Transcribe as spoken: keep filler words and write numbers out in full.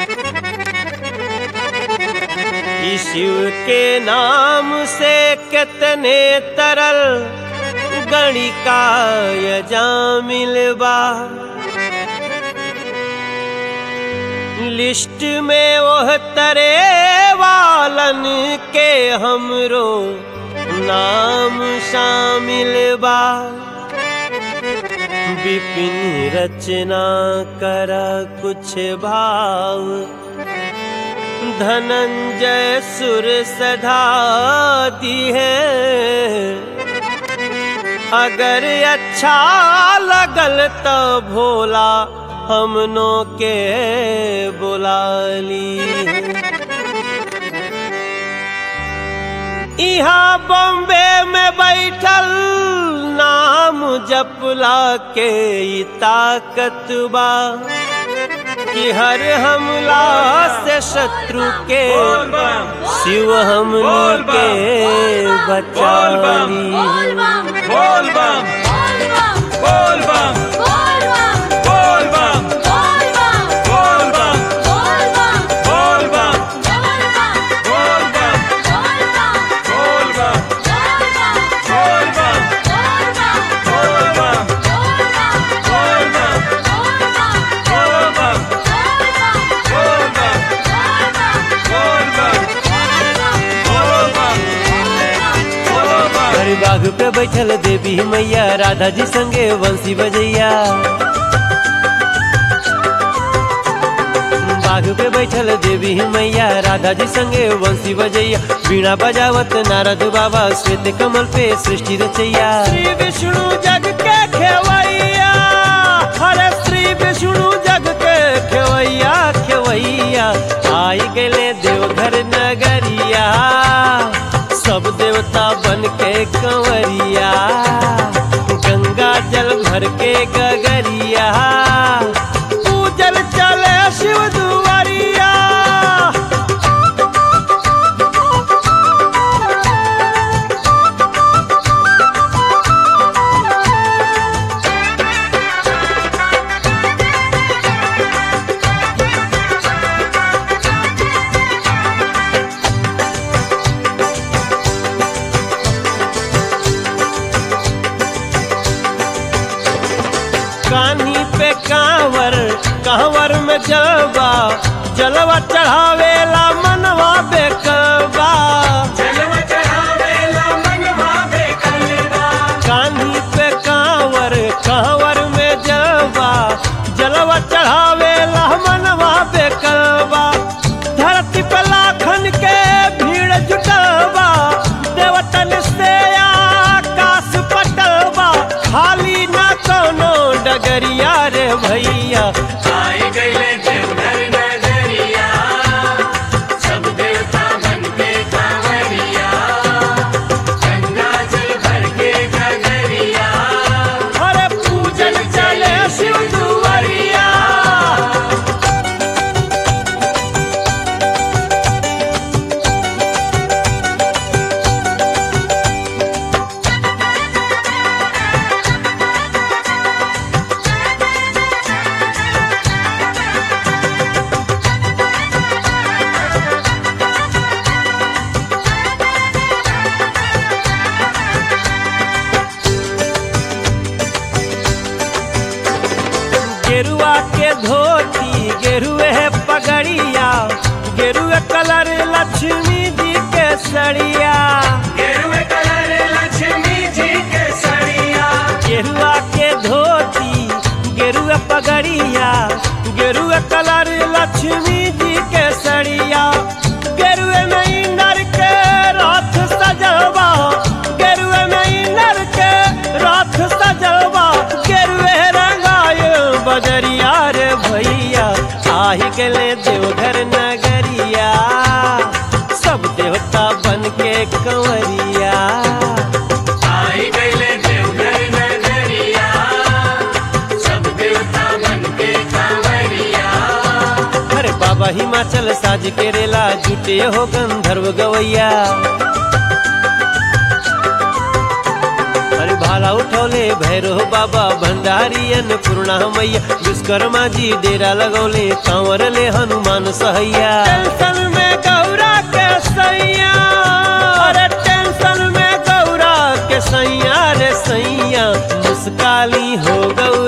शिव के नाम से कितने तरल गणिकाय जामिल बा। लिस्ट में वह तरे वालन के हमरो नाम शामिल बा। विपिन रचना करा कुछ भाव, धनंजय सुर सधा दी है। अगर अच्छा लगल तो भोला हमनों के बुला ली। यहाँ बॉम्बे में बैठल नाम जपला के ई ताकत बा कि हर हमला से शत्रु के शिव हमनी के बचा ली। बोल बम बोल बम बोल बम बोल बम बोल बम बोल बम बोल बम बोल बम बोल बम बोल बम बोल बम बोल बम बोल बम बोल बम बोल बम बोल बम बोल बम। हर बाग पे बैठल देवी मैया, राधा जी संगे बंसी बजैया। बाग पे बैठल देवी मैया, राधा जी संगे बंसी बजैया। बीणा बजावत नारद बाबा, श्वेत कमल पे सृष्टि रचैया। श्री विष्णु जग के खेवैया, हरे श्री विष्णु जग के खेवैया खेवैया। आई गले देवघर नगरिया, सब देवता बन के कंवरिया। गंगा जल भर के गगरिया, पूजल चले शिव दुआरिया। कानी पे कांवर कांवर में जलवा, जलवा चढ़ावेला मनवा बेकलबा। जलवा चढ़ावेला मनवा बेकलबा। कानी पे कांवर कांवर में जलवा, जलवा चढ़ावेला मनवा बेकलबा। धरती पे लाखन के भीड़ जुटलबा, देवतन से आकाश पटलबा। खाली ना कोनो डगरिया रे भैया, आई गइले देवघर नगरिया, सब देवता बन के कांवरिया। गंगा जल भर के गगरिया, अरे पूजन चले शिव दुआरिया। गेरुआ के धोती गेरुए है पगड़िया, गेरुए कलर लक्ष्मी जी के सड़िया। गेरुए कलर लक्ष्मी जी के सड़िया। गेरुआ के धोती गेरुए पगड़िया, गेरुए कलर लक्ष्मी जी के सड़िया। गेरुए में नर के रथ सजवा, गेरुए में नर के रथ सजवा। गेरुए रंगाय बजरिया रे भैया, आही गले देवघर नगरिया, सब देवता बन के कंवरिया। आई गइले देवघर नगरिया, सब देवता बन के कांवरिया। अरे बाबा हिमाचल साज के रेला, जुटे हो गंधर्व गवैया। भाला उठौले भैरव बाबा भंडारी अन्नपूर्णा मैया विश्वकर्मा जी डेरा लगौले कांवर ले हनुमान सहैया। टेंशन में गौरा के सैया, अरे टेंशन में गौरा के सैया रे सैया, मुस्काली हो गौ